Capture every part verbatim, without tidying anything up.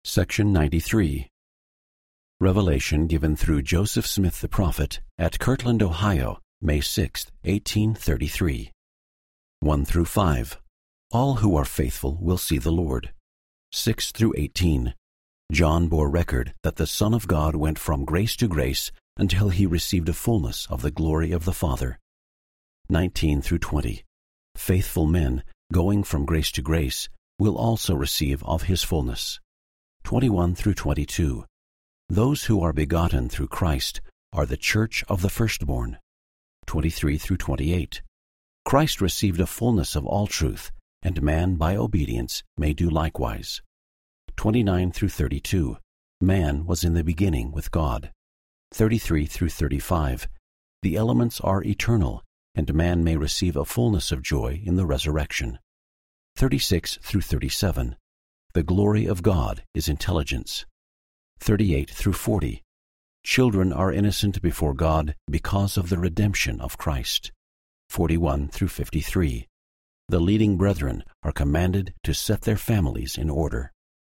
Section ninety-three. Revelation given through Joseph Smith the prophet at Kirtland, Ohio, May sixth, eighteen thirty-three. one through five. All who are faithful will see the Lord. six through eighteen. John bore record that the Son of God went from grace to grace until he received a fullness of the glory of the Father. nineteen through twenty. Faithful men, going from grace to grace, will also receive of his fullness. twenty-one through twenty-two. Those who are begotten through Christ are the church of the firstborn. twenty-three through twenty-eight. Christ received a fullness of all truth, and man by obedience may do likewise. twenty-nine through thirty-two. Man was in the beginning with God. thirty-three through thirty-five. The elements are eternal, and man may receive a fullness of joy in the resurrection. thirty-six through thirty-seven. The glory of God is intelligence. thirty-eight through forty. Children are innocent before God because of the redemption of Christ. forty-one through fifty-three. The leading brethren are commanded to set their families in order.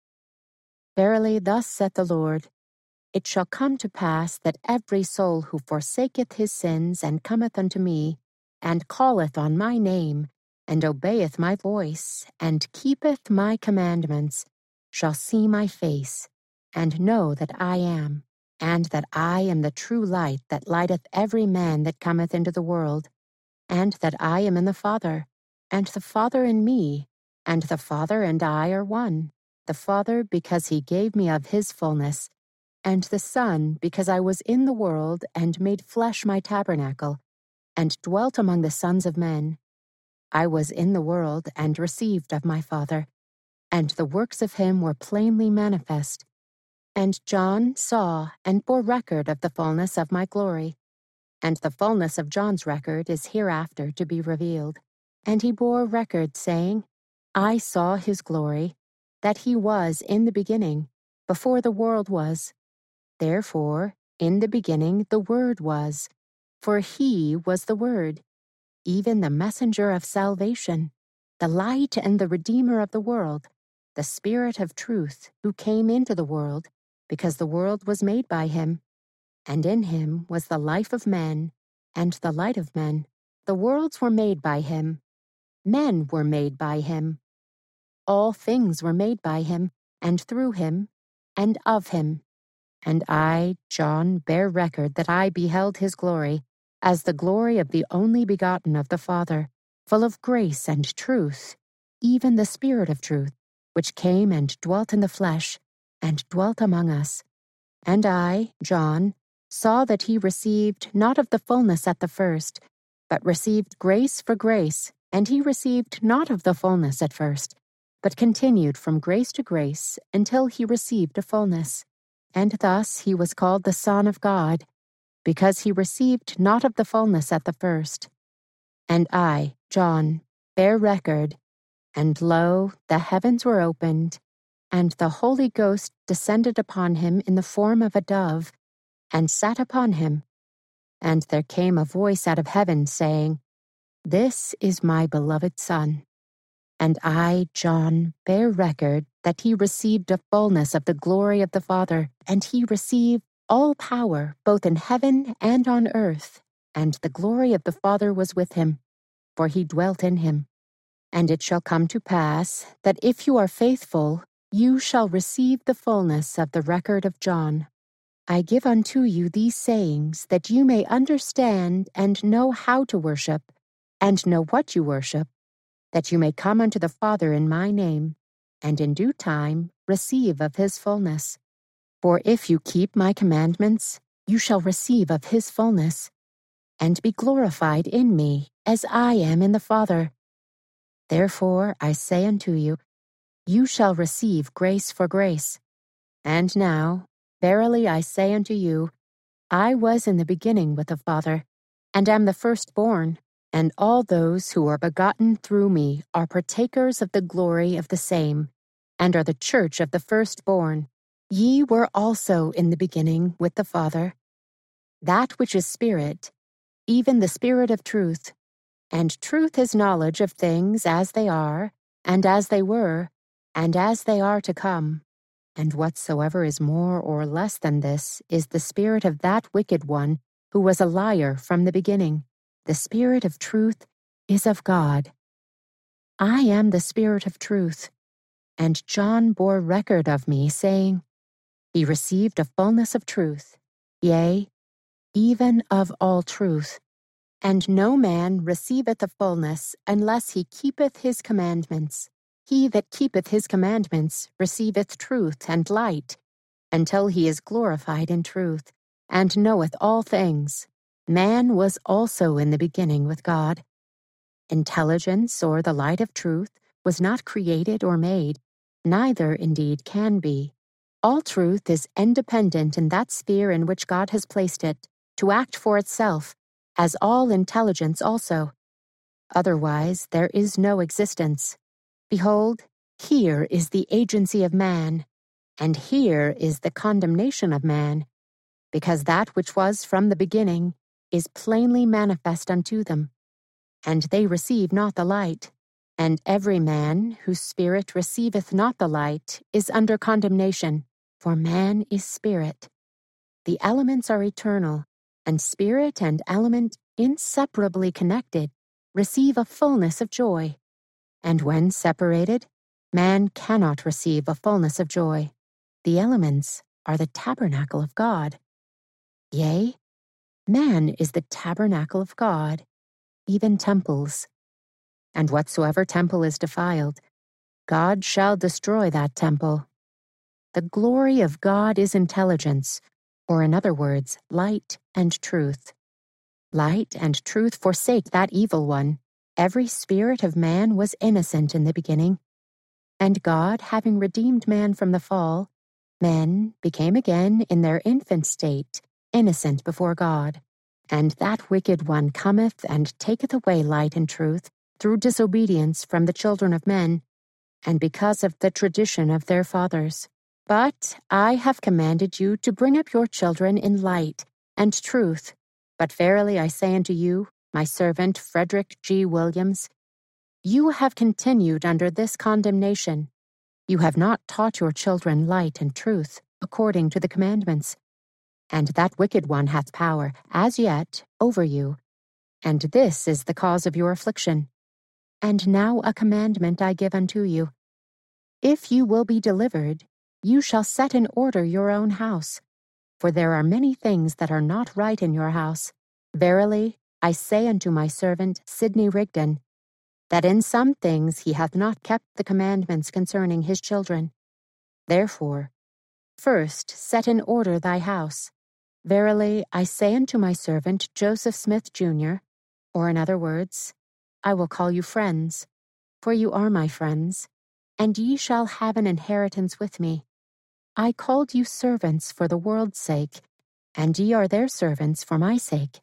Verily thus saith the Lord, It shall come to pass that every soul who forsaketh his sins and cometh unto me, and calleth on my name, and obeyeth my voice, and keepeth my commandments, shall see my face, and know that I am, and that I am the true light that lighteth every man that cometh into the world, and that I am in the Father, and the Father in me, and the Father and I are one, the Father because he gave me of his fullness, and the Son because I was in the world and made flesh my tabernacle, and dwelt among the sons of men. I was in the world and received of my Father, and the works of him were plainly manifest. And John saw and bore record of the fullness of my glory. And the fullness of John's record is hereafter to be revealed. And he bore record, saying, I saw his glory, that he was in the beginning, before the world was. Therefore, in the beginning the Word was, for he was the Word, even the messenger of salvation, the light and the Redeemer of the world, the Spirit of truth, who came into the world, because the world was made by him. And in him was the life of men, and the light of men. The worlds were made by him. Men were made by him. All things were made by him, and through him, and of him. And I, John, bear record that I beheld his glory, as the glory of the only begotten of the Father, full of grace and truth, even the Spirit of truth, which came and dwelt in the flesh, and dwelt among us. And I, John, saw that he received not of the fullness at the first, but received grace for grace, and he received not of the fullness at first, but continued from grace to grace until he received a fullness. And thus he was called the Son of God, because he received not of the fullness at the first. And I, John, bear record, and lo, the heavens were opened, and the Holy Ghost descended upon him in the form of a dove, and sat upon him. And there came a voice out of heaven, saying, This is my beloved Son. And I, John, bear record that he received a fullness of the glory of the Father, and he received all power, both in heaven and on earth, and the glory of the Father was with him, for he dwelt in him. And it shall come to pass, that if you are faithful, you shall receive the fullness of the record of John. I give unto you these sayings, that you may understand and know how to worship, and know what you worship, that you may come unto the Father in my name, and in due time receive of his fullness. For if you keep my commandments, you shall receive of his fullness, and be glorified in me, as I am in the Father. Therefore I say unto you, you shall receive grace for grace. And now, verily I say unto you, I was in the beginning with the Father, and am the firstborn, and all those who are begotten through me are partakers of the glory of the same, and are the church of the firstborn. Ye were also in the beginning with the Father. That which is spirit, even the Spirit of truth, and truth is knowledge of things as they are, and as they were, and as they are to come. And whatsoever is more or less than this is the spirit of that wicked one who was a liar from the beginning. The Spirit of truth is of God. I am the Spirit of truth. And John bore record of me, saying, He received a fullness of truth, yea, even of all truth. And no man receiveth the fullness unless he keepeth his commandments. He that keepeth his commandments receiveth truth and light, until he is glorified in truth, and knoweth all things. Man was also in the beginning with God. Intelligence, or the light of truth, was not created or made, neither indeed can be. All truth is independent in that sphere in which God has placed it, to act for itself, as all intelligence also. Otherwise there is no existence. Behold, here is the agency of man, and here is the condemnation of man, because that which was from the beginning is plainly manifest unto them, and they receive not the light. And every man whose spirit receiveth not the light is under condemnation, for man is spirit. The elements are eternal, and spirit and element, inseparably connected, receive a fullness of joy. And when separated, man cannot receive a fullness of joy. The elements are the tabernacle of God. Yea, man is the tabernacle of God, even temples. And whatsoever temple is defiled, God shall destroy that temple. The glory of God is intelligence, or in other words, light and truth. Light and truth forsake that evil one. Every spirit of man was innocent in the beginning. And God, having redeemed man from the fall, men became again in their infant state innocent before God. And that wicked one cometh and taketh away light and truth through disobedience from the children of men, and because of the tradition of their fathers. But I have commanded you to bring up your children in light and truth. But verily I say unto you, my servant Frederick G. Williams, you have continued under this condemnation. You have not taught your children light and truth, according to the commandments. And that wicked one hath power, as yet, over you. And this is the cause of your affliction. And now a commandment I give unto you. If you will be delivered, you shall set in order your own house. For there are many things that are not right in your house. Verily, I say unto my servant Sidney Rigdon, that in some things he hath not kept the commandments concerning his children. Therefore, first set in order thy house. Verily, I say unto my servant Joseph Smith, Junior, or in other words, I will call you friends, for you are my friends, and ye shall have an inheritance with me. I called you servants for the world's sake, and ye are their servants for my sake.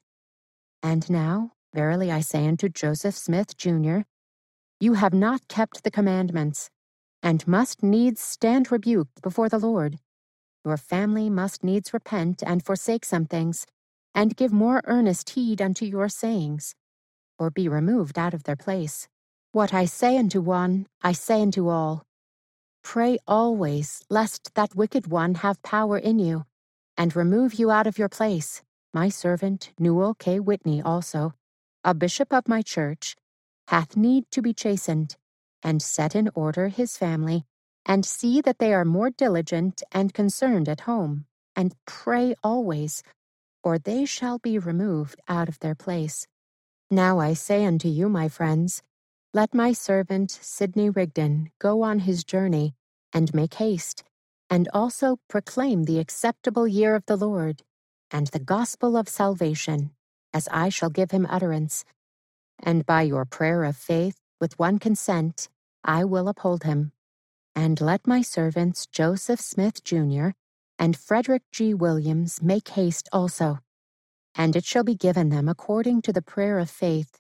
And now, verily I say unto Joseph Smith, Junior, you have not kept the commandments, and must needs stand rebuked before the Lord. Your family must needs repent and forsake some things, and give more earnest heed unto your sayings, or be removed out of their place. What I say unto one, I say unto all. Pray always, lest that wicked one have power in you, and remove you out of your place. My servant, Newell K. Whitney also, a bishop of my church, hath need to be chastened, and set in order his family, and see that they are more diligent and concerned at home, and pray always, or they shall be removed out of their place. Now I say unto you, my friends, let my servant Sidney Rigdon go on his journey, and make haste, and also proclaim the acceptable year of the Lord, and the gospel of salvation, as I shall give him utterance. And by your prayer of faith, with one consent, I will uphold him. And let my servants Joseph Smith, Junior, and Frederick G. Williams make haste also. And it shall be given them according to the prayer of faith.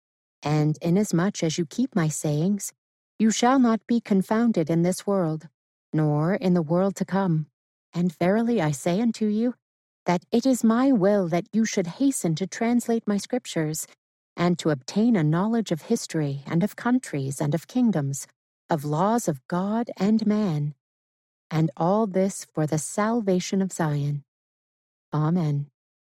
And inasmuch as you keep my sayings, you shall not be confounded in this world, nor in the world to come. And verily I say unto you, that it is my will that you should hasten to translate my scriptures, and to obtain a knowledge of history, and of countries, and of kingdoms, of laws of God and man. and all this for the salvation of Zion. Amen.